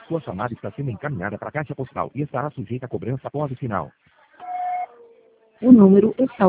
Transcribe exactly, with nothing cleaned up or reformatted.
Sua chamada está sendo encaminhada para a caixa postal e estará sujeita a cobrança após o sinal. O número está